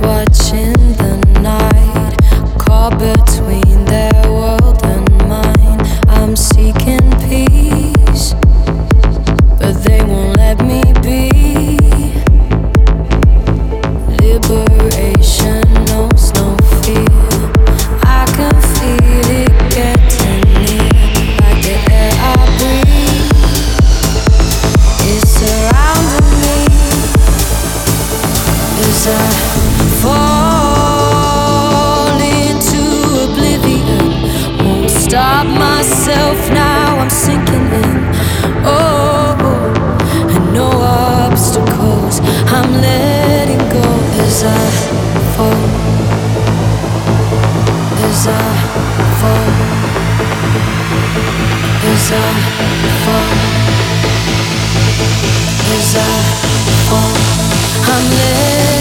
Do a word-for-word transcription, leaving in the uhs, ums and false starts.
watching the night, caught between their world and mine. I'm seeking peace, but they won't let me be. Liberation knows no fear. I can feel it getting near, like the air I breathe is surrounding me as I fall into oblivion. Won't stop myself now, I'm sinking in. Oh, and no obstacles, I'm letting go as I fall, as I fall, as I fall, as I fall, I'm letting